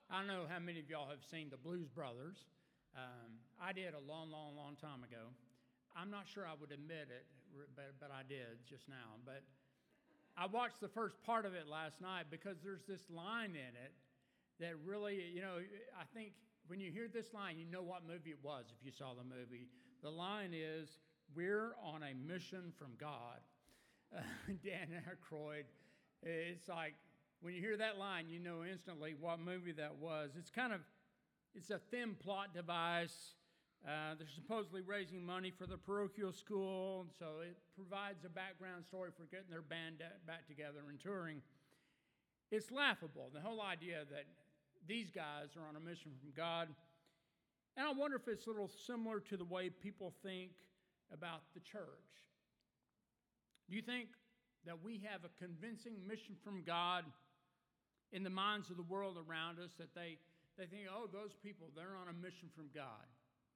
I don't know how many of y'all have seen the Blues Brothers. I did a long time ago. I'm not sure I would admit it, but I did just now. But I watched the first part of it last night because there's this line in it that really, I think when you hear this line, you know what movie it was if you saw the movie. The line is, "We're on a mission from God." Dan Aykroyd, it's like, when you hear that line, you know instantly what movie that was. It's a thin plot device. They're supposedly raising money for the parochial school, so it provides a background story for getting their band back together and touring. It's laughable, the whole idea that these guys are on a mission from God. And I wonder if it's a little similar to the way people think about the church. Do you think that we have a convincing mission from God in the minds of the world around us, that they think, oh, those people, they're on a mission from God?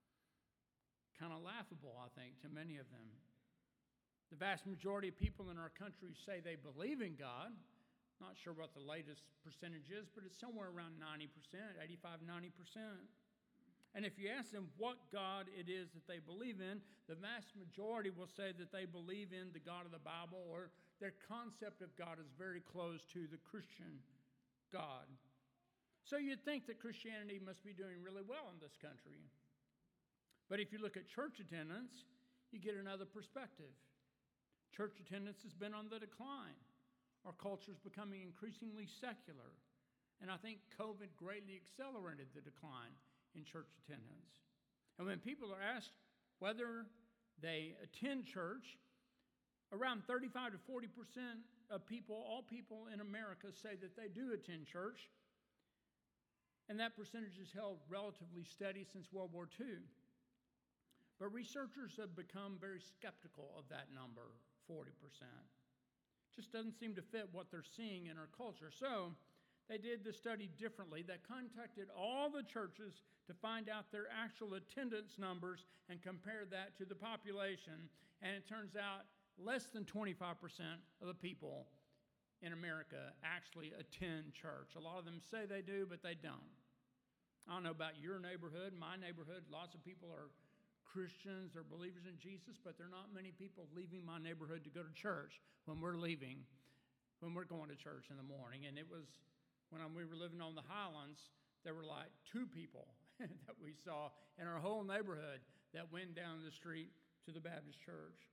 Kind of laughable, I think, to many of them. The vast majority of people in our country say they believe in God. Not sure what the latest percentage is, but it's somewhere around 90%, 85, 90%. And if you ask them what God it is that they believe in, the vast majority will say that they believe in the God of the Bible, or their concept of God is very close to the Christian God. So you'd think that Christianity must be doing really well in this country. But if you look at church attendance, you get another perspective. Church attendance has been on the decline. Our culture is becoming increasingly secular. And I think COVID greatly accelerated the decline in church attendance. And when people are asked whether they attend church, around 35 to 40% of people, all people in America, say that they do attend church. And that percentage has held relatively steady since World War II. But researchers have become very skeptical of that number, 40%. Just doesn't seem to fit what they're seeing in our culture. So they did the study differently. They contacted all the churches to find out their actual attendance numbers and compare that to the population. And it turns out less than 25% of the people in America actually attend church. A lot of them say they do, but they don't. I don't know about your neighborhood. My neighborhood, lots of people are Christians, they're believers in Jesus, but there are not many people leaving my neighborhood to go to church when we're going to church in the morning. And it was, when we were living on the Highlands, there were like 2 people that we saw in our whole neighborhood that went down the street to the Baptist church.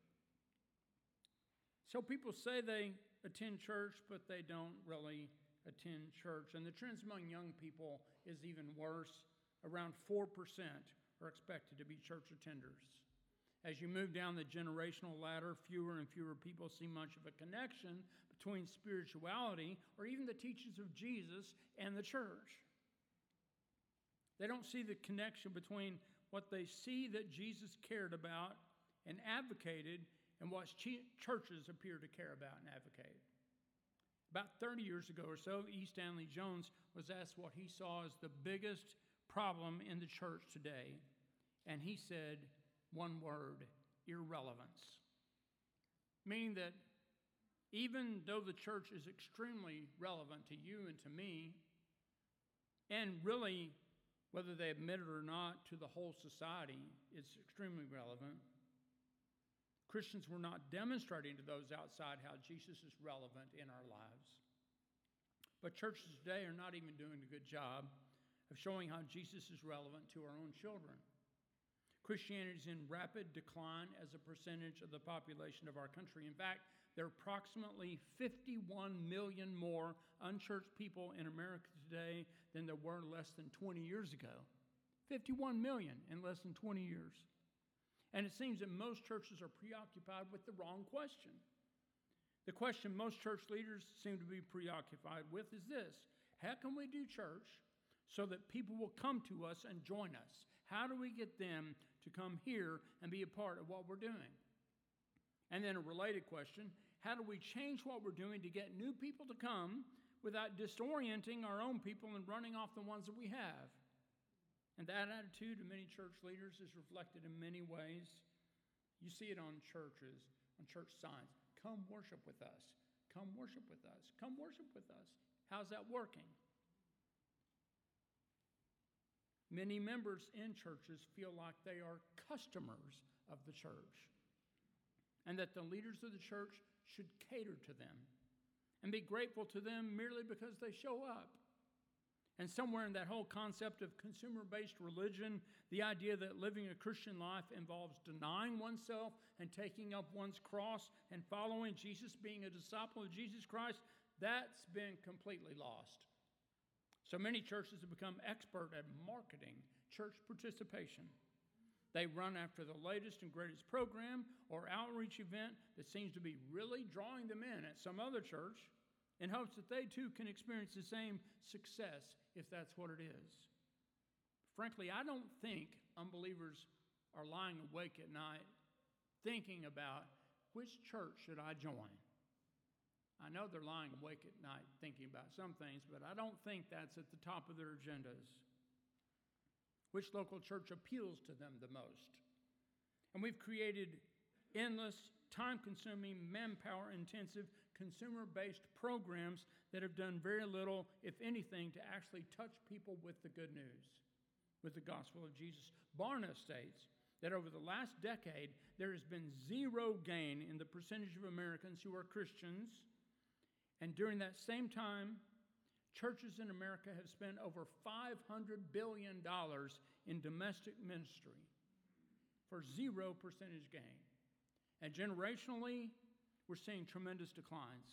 So people say they attend church, but they don't really attend church. And the trends among young people is even worse. Around 4% are expected to be church attenders. As you move down the generational ladder, fewer and fewer people see much of a connection between spirituality or even the teachings of Jesus and the church. They don't see the connection between what they see that Jesus cared about and advocated and what churches appear to care about and advocate. About 30 years ago or so, E. Stanley Jones was asked what he saw as the biggest problem in the church today. And he said one word: irrelevance. Meaning that even though the church is extremely relevant to you and to me, and really, whether they admit it or not, to the whole society, it's extremely relevant. Christians were not demonstrating to those outside how Jesus is relevant in our lives. But churches today are not even doing a good job of showing how Jesus is relevant to our own children. Christianity is in rapid decline as a percentage of the population of our country. In fact, there are approximately 51 million more unchurched people in America today than there were less than 20 years ago. 51 million in less than 20 years. And it seems that most churches are preoccupied with the wrong question. The question most church leaders seem to be preoccupied with is this: how can we do church so that people will come to us and join us? How do we get them to come here and be a part of what we're doing? And then a related question: how do we change what we're doing to get new people to come without disorienting our own people and running off the ones that we have? And that attitude of many church leaders is reflected in many ways. You see it on churches, on church signs. Come worship with us. Come worship with us. Come worship with us. How's that working? Many members in churches feel like they are customers of the church, and that the leaders of the church should cater to them and be grateful to them merely because they show up. And somewhere in that whole concept of consumer-based religion, the idea that living a Christian life involves denying oneself and taking up one's cross and following Jesus, being a disciple of Jesus Christ, that's been completely lost. So many churches have become expert at marketing church participation. They run after the latest and greatest program or outreach event that seems to be really drawing them in at some other church in hopes that they too can experience the same success, if that's what it is. Frankly, I don't think unbelievers are lying awake at night thinking about which church should I join. I know they're lying awake at night thinking about some things, but I don't think that's at the top of their agendas. Which local church appeals to them the most? And we've created endless, time-consuming, manpower-intensive, consumer-based programs that have done very little, if anything, to actually touch people with the good news, with the gospel of Jesus. Barna states that over the last decade, there has been zero gain in the percentage of Americans who are Christians, and during that same time, churches in America have spent over $500 billion in domestic ministry for 0% gain. And generationally, we're seeing tremendous declines.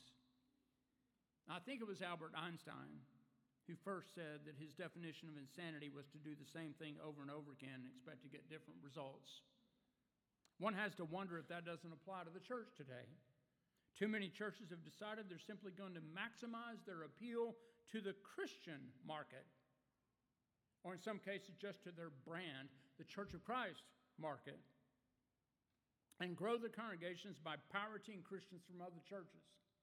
I think it was Albert Einstein who first said that his definition of insanity was to do the same thing over and over again and expect to get different results. One has to wonder if that doesn't apply to the church today. Too many churches have decided they're simply going to maximize their appeal to the Christian market, or in some cases just to their brand, the Church of Christ market, and grow the congregations by pirating Christians from other churches.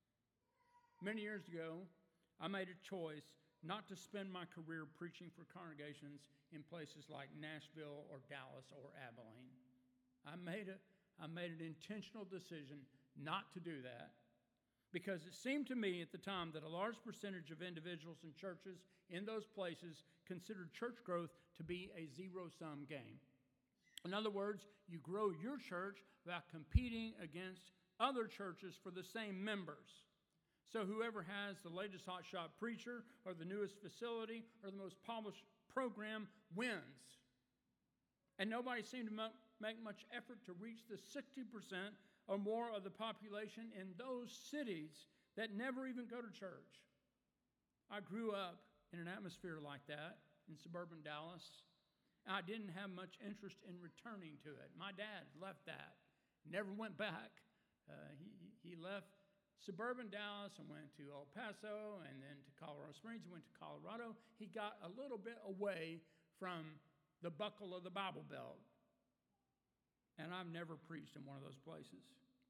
Many years ago, I made a choice not to spend my career preaching for congregations in places like Nashville or Dallas or Abilene. I made an intentional decision not to do that because it seemed to me at the time that a large percentage of individuals and churches in those places considered church growth to be a zero-sum game. In other words, you grow your church by competing against other churches for the same members. So whoever has the latest hotshot preacher or the newest facility or the most polished program wins. And nobody seemed to make much effort to reach the 60% or more of the population in those cities that never even go to church. I grew up in an atmosphere like that in suburban Dallas. I didn't have much interest in returning to it. My dad left that, never went back. He left suburban Dallas and went to El Paso and then to Colorado Springs. He went to Colorado. He got a little bit away from the buckle of the Bible Belt. And I've never preached in one of those places.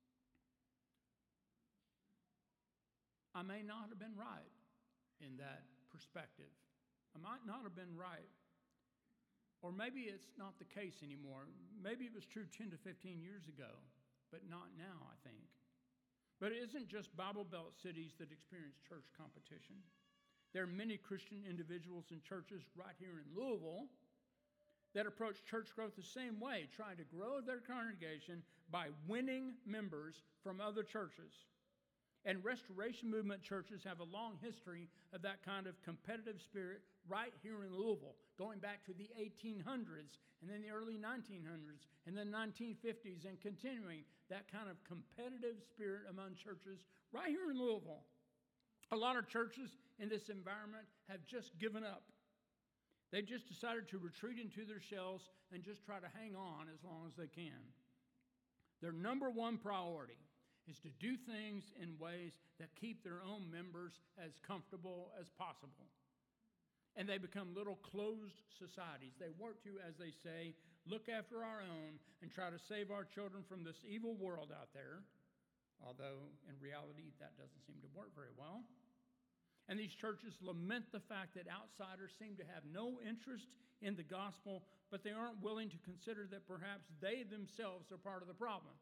I may not have been right in that perspective. I might not have been right. Or maybe it's not the case anymore. Maybe it was true 10 to 15 years ago, but not now, I think. But it isn't just Bible Belt cities that experience church competition. There are many Christian individuals and churches right here in Louisville that approach church growth the same way, trying to grow their congregation by winning members from other churches. And Restoration Movement churches have a long history of that kind of competitive spirit right here in Louisville, going back to the 1800s and then the early 1900s and then 1950s and continuing that kind of competitive spirit among churches right here in Louisville. A lot of churches in this environment have just given up. They've just decided to retreat into their shells and just try to hang on as long as they can. Their number one priority is to do things in ways that keep their own members as comfortable as possible. And they become little closed societies. They work to, as they say, look after our own and try to save our children from this evil world out there, although in reality that doesn't seem to work very well. And these churches lament the fact that outsiders seem to have no interest in the gospel, but they aren't willing to consider that perhaps they themselves are part of the problem.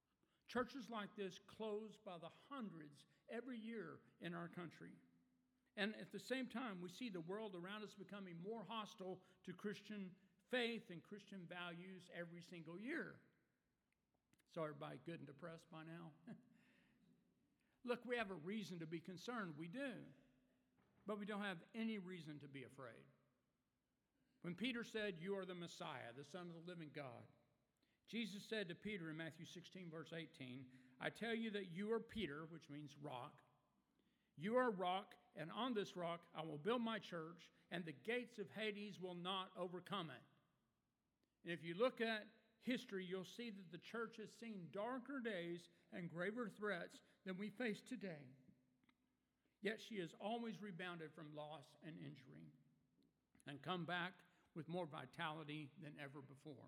Churches like this close by the hundreds every year in our country. And at the same time, we see the world around us becoming more hostile to Christian faith and Christian values every single year. So everybody good and depressed by now? Look, we have a reason to be concerned. We do. But we don't have any reason to be afraid. When Peter said, "You are the Messiah, the Son of the living God," Jesus said to Peter in Matthew 16, verse 18, "I tell you that you are Peter," which means rock. "You are a rock, and on this rock I will build my church, and the gates of Hades will not overcome it." And if you look at history, you'll see that the church has seen darker days and graver threats than we face today. Yet she has always rebounded from loss and injury and come back with more vitality than ever before.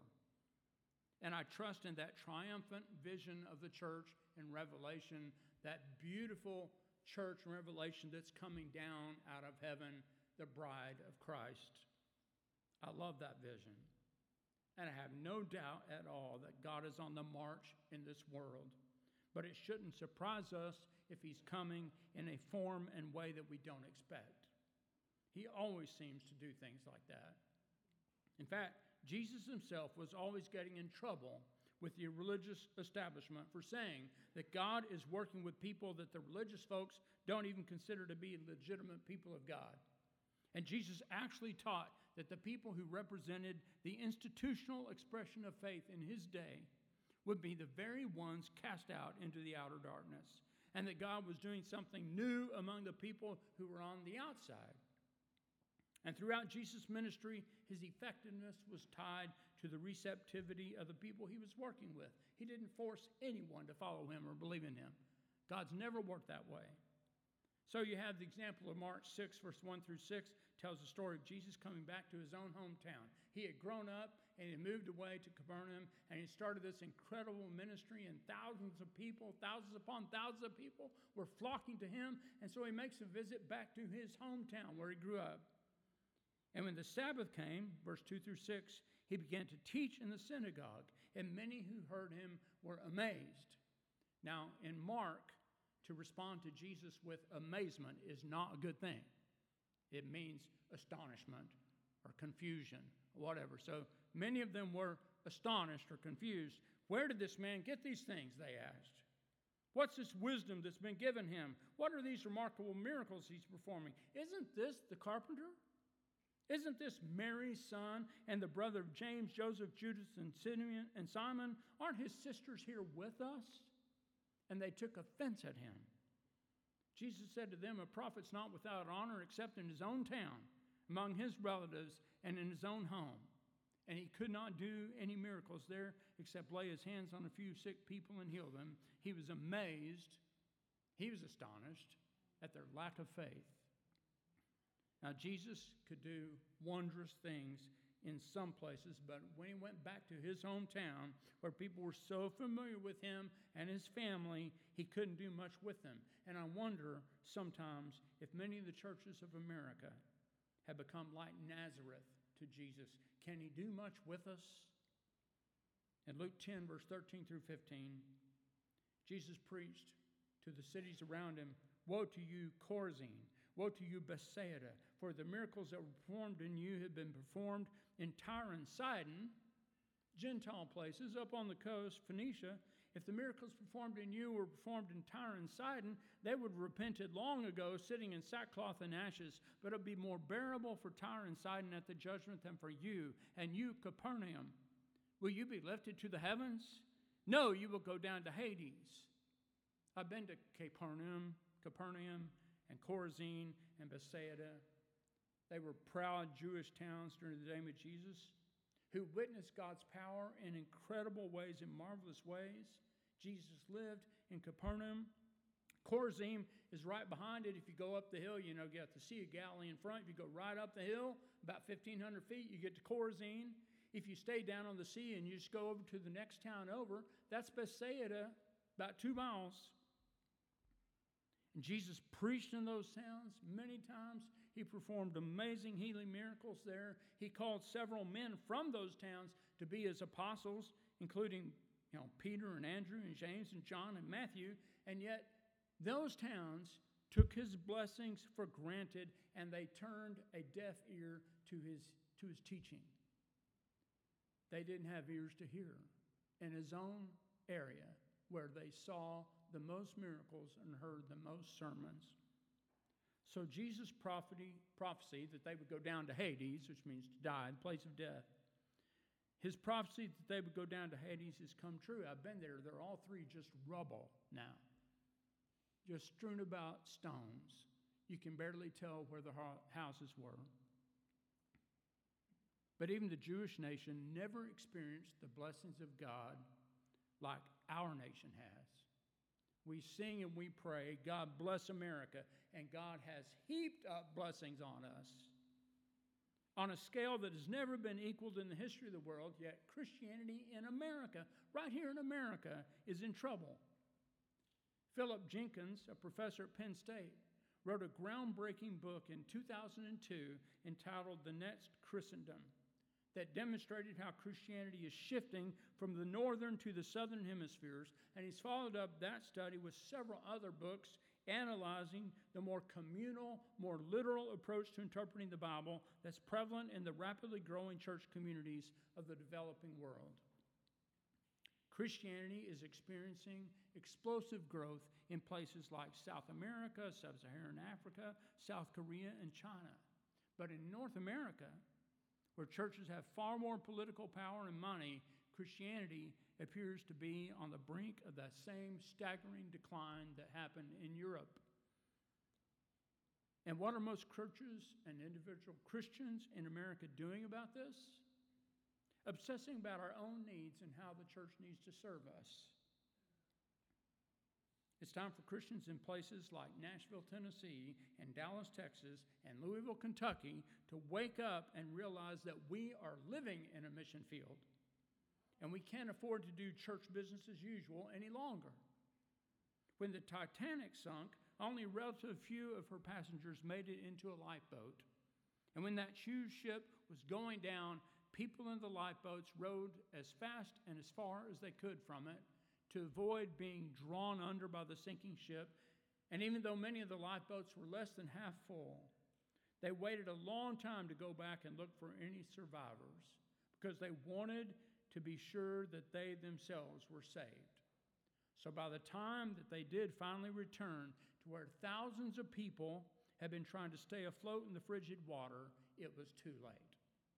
And I trust in that triumphant vision of the church in Revelation, that beautiful church in Revelation that's coming down out of heaven, the bride of Christ. I love that vision. And I have no doubt at all that God is on the march in this world. But it shouldn't surprise us if he's coming in a form and way that we don't expect. He always seems to do things like that. In fact, Jesus himself was always getting in trouble with the religious establishment for saying that God is working with people that the religious folks don't even consider to be legitimate people of God. And Jesus actually taught that the people who represented the institutional expression of faith in his day would be the very ones cast out into the outer darkness, and that God was doing something new among the people who were on the outside. And throughout Jesus' ministry, his effectiveness was tied to the receptivity of the people he was working with. He didn't force anyone to follow him or believe in him. God's never worked that way. So you have the example of Mark 6, verse 1 through 6, tells the story of Jesus coming back to his own hometown. He had grown up and he moved away to Capernaum, and he started this incredible ministry, and thousands upon thousands of people were flocking to him. And so he makes a visit back to his hometown where he grew up. And when the Sabbath came, verse 2 through 6, he began to teach in the synagogue, and many who heard him were amazed. Now, in Mark, to respond to Jesus with amazement is not a good thing. It means astonishment or confusion, or whatever. So many of them were astonished or confused. "Where did this man get these things?" they asked. "What's this wisdom that's been given him? What are these remarkable miracles he's performing? Isn't this the carpenter? Isn't this Mary's son and the brother of James, Joseph, Judas, and Simeon and Simon? Aren't his sisters here with us?" And they took offense at him. Jesus said to them, "A prophet's not without honor except in his own town, among his relatives, and in his own home." And he could not do any miracles there except lay his hands on a few sick people and heal them. He was amazed. He was astonished at their lack of faith. Now, Jesus could do wondrous things in some places, but when he went back to his hometown, where people were so familiar with him and his family, he couldn't do much with them. And I wonder sometimes if many of the churches of America have become like Nazareth to Jesus. Can he do much with us? In Luke 10, verse 13 through 15, Jesus preached to the cities around him, "Woe to you, Chorazin! Woe to you, Bethsaida! For the miracles that were performed in you have been performed in Tyre and Sidon," Gentile places up on the coast, Phoenicia. "If the miracles performed in you were performed in Tyre and Sidon, they would have repented long ago, sitting in sackcloth and ashes. But it would be more bearable for Tyre and Sidon at the judgment than for you. And you, Capernaum, will you be lifted to the heavens? No, you will go down to Hades." I've been to Capernaum, and Chorazin and Bethsaida. They were proud Jewish towns during the time of Jesus who witnessed God's power in incredible ways, in marvelous ways. Jesus lived in Capernaum. Chorazin is right behind it. If you go up the hill, you get the Sea of Galilee in front. If you go right up the hill, about 1,500 feet, you get to Chorazin. If you stay down on the sea and you just go over to the next town over, that's Bethsaida, about 2 miles. And Jesus preached in those towns many times. He performed amazing healing miracles there. He called several men from those towns to be his apostles, including Peter and Andrew and James and John and Matthew. And yet those towns took his blessings for granted, and they turned a deaf ear to his teaching. They didn't have ears to hear. In his own area, where they saw the most miracles and heard the most sermons. So Jesus' prophecy that they would go down to Hades, which means to die, the place of death, his prophecy that they would go down to Hades has come true. I've been there. They're all three just rubble now, just strewn about stones. You can barely tell where the houses were. But even the Jewish nation never experienced the blessings of God like our nation has. We sing and we pray, God bless America, and God has heaped up blessings on us on a scale that has never been equaled in the history of the world, yet Christianity in America, right here in America, is in trouble. Philip Jenkins, a professor at Penn State, wrote a groundbreaking book in 2002 entitled The Next Christendom that demonstrated how Christianity is shifting from the northern to the southern hemispheres, and he's followed up that study with several other books analyzing the more communal, more literal approach to interpreting the Bible that's prevalent in the rapidly growing church communities of the developing world. Christianity is experiencing explosive growth in places like South America, Sub-Saharan Africa, South Korea, and China. But in North America, where churches have far more political power and money, Christianity appears to be on the brink of that same staggering decline that happened in Europe. And what are most churches and individual Christians in America doing about this? Obsessing about our own needs and how the church needs to serve us. It's time for Christians in places like Nashville, Tennessee, and Dallas, Texas, and Louisville, Kentucky, to wake up and realize that we are living in a mission field. And we can't afford to do church business as usual any longer. When the Titanic sunk, only a relative few of her passengers made it into a lifeboat. And when that huge ship was going down, people in the lifeboats rowed as fast and as far as they could from it to avoid being drawn under by the sinking ship. And even though many of the lifeboats were less than half full, they waited a long time to go back and look for any survivors because they wanted to be sure that they themselves were saved. So by the time that they did finally return to where thousands of people had been trying to stay afloat in the frigid water, it was too late.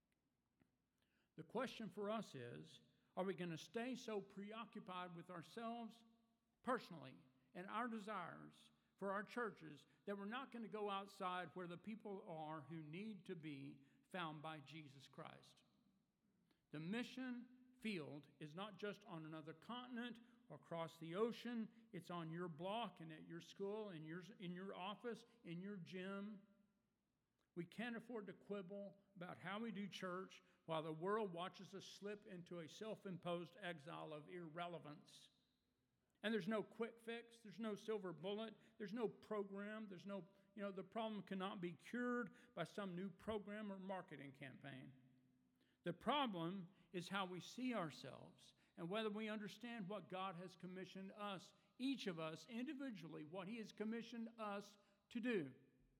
The question for us is, are we going to stay so preoccupied with ourselves personally and our desires for our churches that we're not going to go outside where the people are who need to be found by Jesus Christ? The mission field is not just on another continent or across the ocean. It's on your block and at your school, in your office, in your gym. We can't afford to quibble about how we do church while the world watches us slip into a self-imposed exile of irrelevance. And there's no quick fix, there's no silver bullet, there's no program, the problem cannot be cured by some new program or marketing campaign. The problem is how we see ourselves and whether we understand what God has commissioned us, each of us individually, what He has commissioned us to do.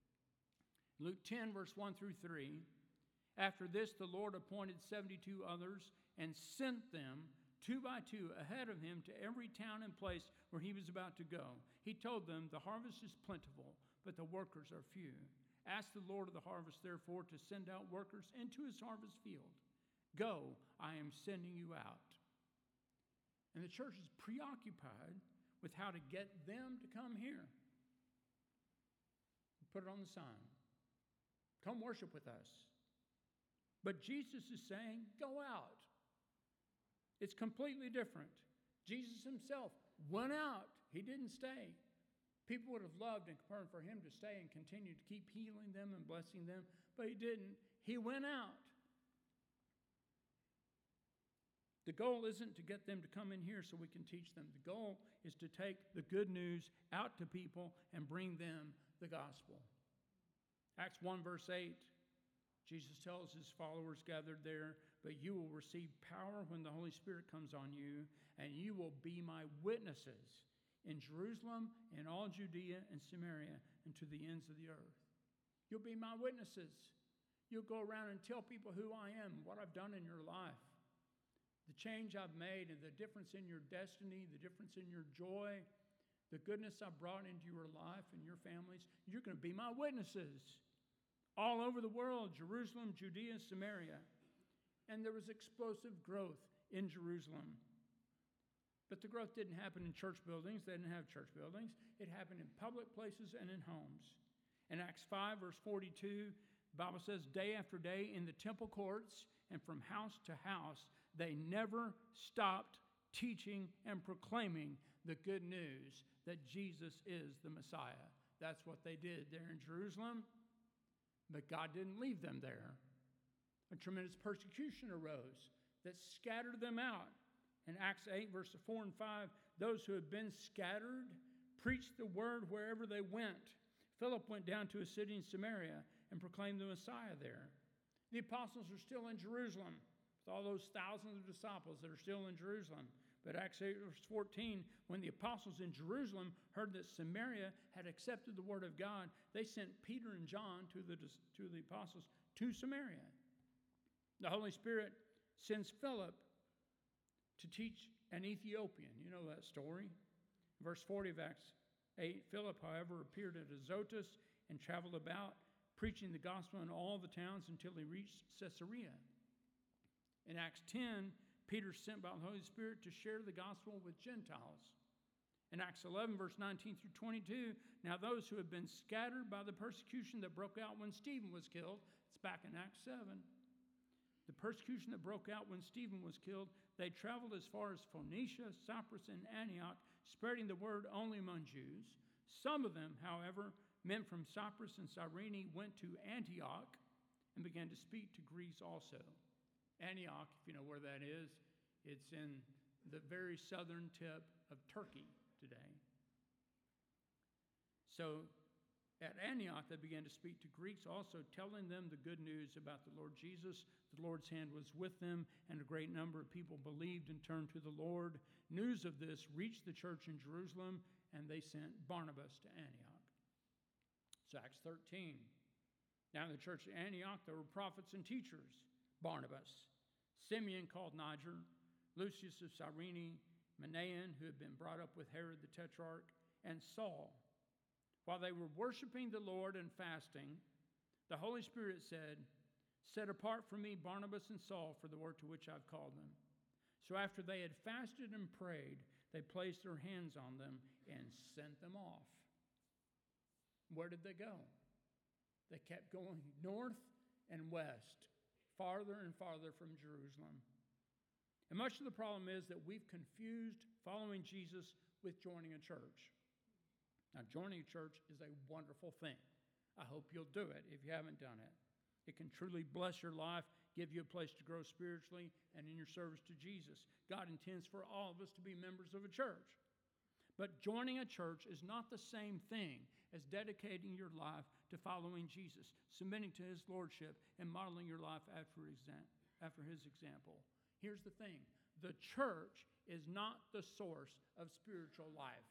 Luke 10, verse 1 through 3. After this, the Lord appointed 72 others and sent them 2 by 2 ahead of Him to every town and place where He was about to go. He told them, the harvest is plentiful, but the workers are few. Ask the Lord of the harvest, therefore, to send out workers into His harvest field. Go, I am sending you out. And the church is preoccupied with how to get them to come here. Put it on the sign. Come worship with us. But Jesus is saying, go out. It's completely different. Jesus Himself went out. He didn't stay. People would have loved and preferred for Him to stay and continue to keep healing them and blessing them, but He didn't. He went out. The goal isn't to get them to come in here so we can teach them. The goal is to take the good news out to people and bring them the gospel. Acts 1, verse 8. Jesus tells His followers gathered there, but you will receive power when the Holy Spirit comes on you, and you will be my witnesses in Jerusalem, in all Judea and Samaria, and to the ends of the earth. You'll be my witnesses. You'll go around and tell people who I am, what I've done in your life, the change I've made, and the difference in your destiny, the difference in your joy, the goodness I've brought into your life and your families. You're going to be my witnesses all over the world, Jerusalem, Judea, Samaria. And there was explosive growth in Jerusalem. But the growth didn't happen in church buildings. They didn't have church buildings. It happened in public places and in homes. In Acts 5, verse 42, the Bible says, day after day in the temple courts and from house to house, they never stopped teaching and proclaiming the good news that Jesus is the Messiah. That's what they did there in Jerusalem. But God didn't leave them there. A tremendous persecution arose that scattered them out. In Acts 8, verses 4 and 5, those who had been scattered preached the word wherever they went. Philip went down to a city in Samaria and proclaimed the Messiah there. The apostles are still in Jerusalem with all those thousands of disciples that are still in Jerusalem. But Acts 8, verse 14, when the apostles in Jerusalem heard that Samaria had accepted the word of God, they sent Peter and John to the apostles to Samaria. The Holy Spirit sends Philip to teach an Ethiopian. You know that story. Verse 40 of Acts 8, Philip, however, appeared at Azotus and traveled about, preaching the gospel in all the towns until he reached Caesarea. In Acts 10, Peter sent by the Holy Spirit to share the gospel with Gentiles. In Acts 11, verse 19 through 22, now those who have been scattered by the persecution that broke out when Stephen was killed, it's back in Acts 7. The persecution that broke out when Stephen was killed, they traveled as far as Phoenicia, Cyprus, and Antioch, spreading the word only among Jews. Some of them, however, men from Cyprus and Cyrene, went to Antioch and began to speak to Greeks also. Antioch, if you know where that is, it's in the very southern tip of Turkey today. So at Antioch, they began to speak to Greeks also, telling them the good news about the Lord Jesus. The Lord's hand was with them, and a great number of people believed and turned to the Lord. News of this reached the church in Jerusalem, and they sent Barnabas to Antioch. It's Acts 13. Now in the church at Antioch, there were prophets and teachers. Barnabas, Simeon called Niger, Lucius of Cyrene, Manaen, who had been brought up with Herod the Tetrarch, and Saul. While they were worshiping the Lord and fasting, the Holy Spirit said, set apart for me Barnabas and Saul for the work to which I've called them. So after they had fasted and prayed, they placed their hands on them and sent them off. Where did they go? They kept going north and west, farther and farther from Jerusalem. And much of the problem is that we've confused following Jesus with joining a church. Now, joining a church is a wonderful thing. I hope you'll do it if you haven't done it. It can truly bless your life, give you a place to grow spiritually and in your service to Jesus. God intends for all of us to be members of a church. But joining a church is not the same thing as dedicating your life to following Jesus, submitting to his lordship, and modeling your life after his example. Here's the thing. The church is not the source of spiritual life.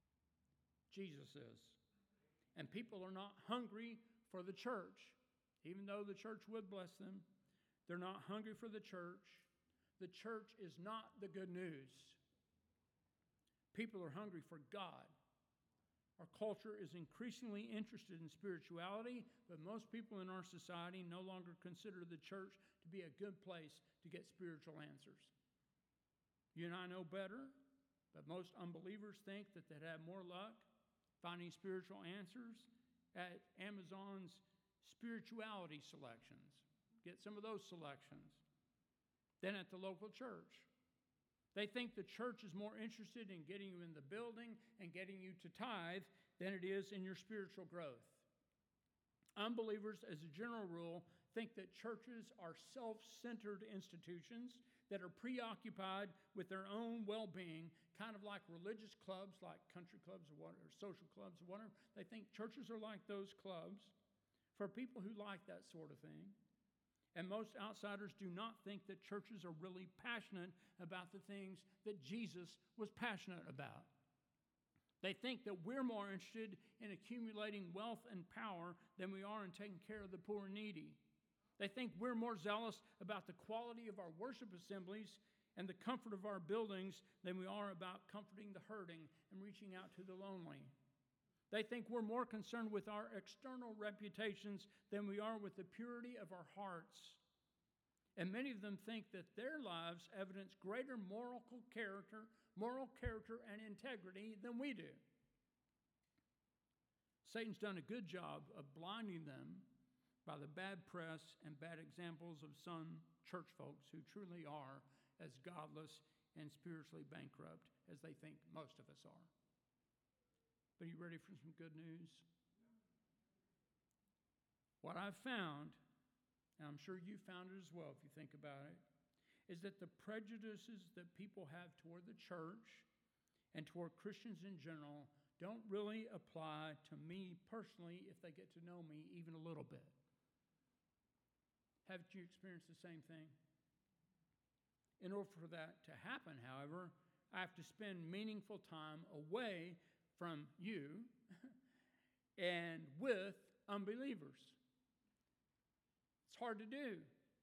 Jesus is. And people are not hungry for the church. Even though the church would bless them, they're not hungry for the church. The church is not the good news. People are hungry for God. Our culture is increasingly interested in spirituality, but most people in our society no longer consider the church to be a good place to get spiritual answers. You and I know better, but most unbelievers think that they'd have more luck finding spiritual answers at Amazon's spirituality selections. Get some of those selections. Then at the local church. They think the church is more interested in getting you in the building and getting you to tithe than it is in your spiritual growth. Unbelievers, as a general rule, think that churches are self-centered institutions that are preoccupied with their own well-being, kind of like religious clubs, like country clubs or social clubs or whatever. They think churches are like those clubs for people who like that sort of thing. And most outsiders do not think that churches are really passionate about the things that Jesus was passionate about. They think that we're more interested in accumulating wealth and power than we are in taking care of the poor and needy. They think we're more zealous about the quality of our worship assemblies and the comfort of our buildings than we are about comforting the hurting and reaching out to the lonely. They think we're more concerned with our external reputations than we are with the purity of our hearts. And many of them think that their lives evidence greater moral character and integrity than we do. Satan's done a good job of blinding them by the bad press and bad examples of some church folks who truly are as godless and spiritually bankrupt as they think most of us are. But are you ready for some good news? What I've found, and I'm sure you found it as well if you think about it, is that the prejudices that people have toward the church and toward Christians in general don't really apply to me personally if they get to know me even a little bit. Haven't you experienced the same thing? In order for that to happen, however, I have to spend meaningful time away from you and with unbelievers. It's hard to do.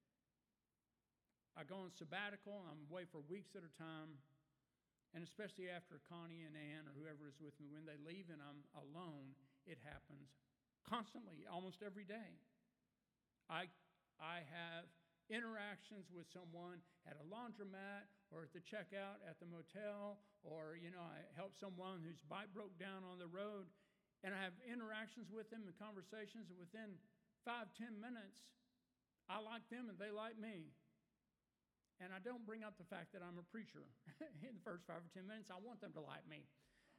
I go on sabbatical, I'm away for weeks at a time, and especially after Connie and Ann or whoever is with me, when they leave and I'm alone, it happens constantly, almost every day. I have interactions with someone at a laundromat or at the checkout at the motel, or, I help someone whose bike broke down on the road, and I have interactions with them and conversations, and within 5-10 minutes, I like them and they like me. And I don't bring up the fact that I'm a preacher in the first 5 or 10 minutes. I want them to like me.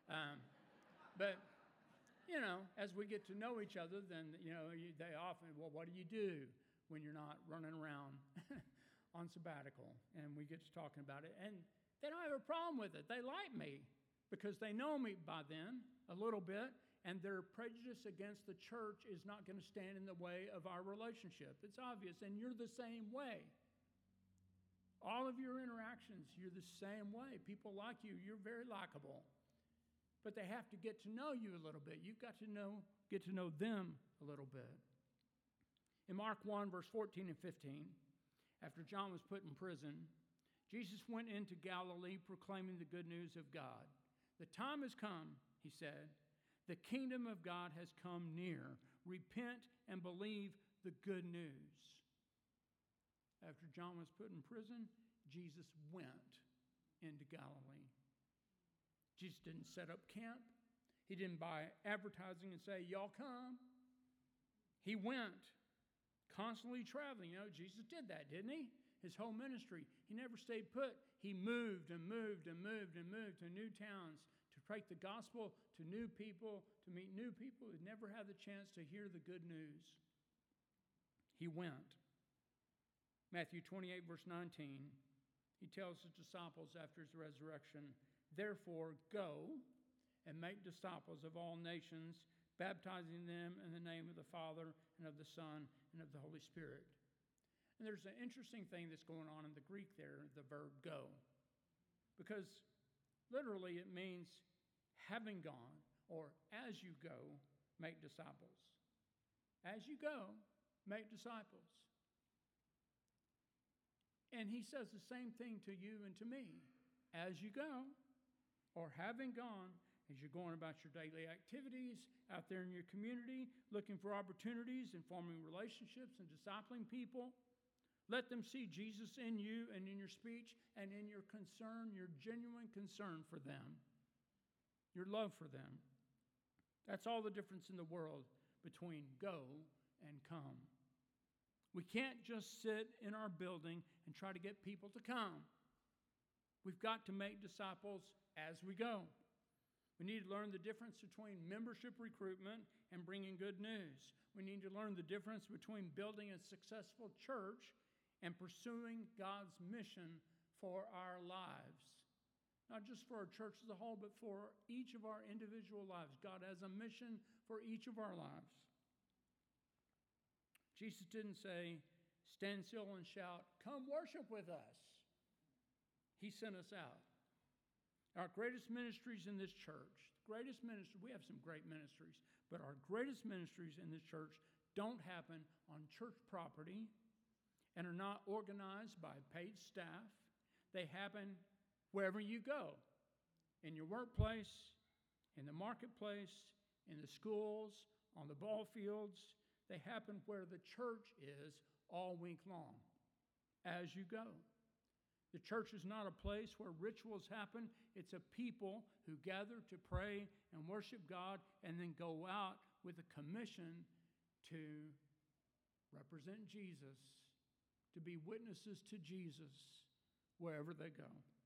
But, as we get to know each other, then, they often, well, what do you do when you're not running around on sabbatical? And we get to talking about it. And they don't have a problem with it. They like me because they know me by then a little bit, and their prejudice against the church is not going to stand in the way of our relationship. It's obvious, and you're the same way. All of your interactions, you're the same way. People like you. You're very likable. But they have to get to know you a little bit. You've got to get to know them a little bit. In Mark 1, verse 14 and 15, after John was put in prison, Jesus went into Galilee proclaiming the good news of God. The time has come, he said. The kingdom of God has come near. Repent and believe the good news. After John was put in prison, Jesus went into Galilee. Jesus didn't set up camp. He didn't buy advertising and say, y'all come. He went, constantly traveling. Jesus did that, didn't he? His whole ministry. He never stayed put. He moved and moved and moved and moved to new towns to preach the gospel to new people, to meet new people who never had the chance to hear the good news. He went. Matthew 28, verse 19, he tells his disciples after his resurrection, therefore go and make disciples of all nations, baptizing them in the name of the Father and of the Son and of the Holy Spirit. And there's an interesting thing that's going on in the Greek there, the verb go. Because literally it means having gone, or as you go, make disciples. As you go, make disciples. And he says the same thing to you and to me. As you go, or having gone, as you're going about your daily activities out there in your community, looking for opportunities and forming relationships and discipling people, let them see Jesus in you and in your speech and in your concern, your genuine concern for them, your love for them. That's all the difference in the world between go and come. We can't just sit in our building and try to get people to come. We've got to make disciples as we go. We need to learn the difference between membership recruitment and bringing good news. We need to learn the difference between building a successful church and pursuing God's mission for our lives. Not just for our church as a whole, but for each of our individual lives. God has a mission for each of our lives. Jesus didn't say, stand still and shout, come worship with us. He sent us out. Our greatest ministries in this church, greatest ministry, we have some great ministries, but our greatest ministries in this church don't happen on church property and are not organized by paid staff. They happen wherever you go, in your workplace, in the marketplace, in the schools, on the ball fields. They happen where the church is all week long, as you go. The church is not a place where rituals happen. It's a people who gather to pray and worship God and then go out with a commission to represent Jesus, to be witnesses to Jesus wherever they go.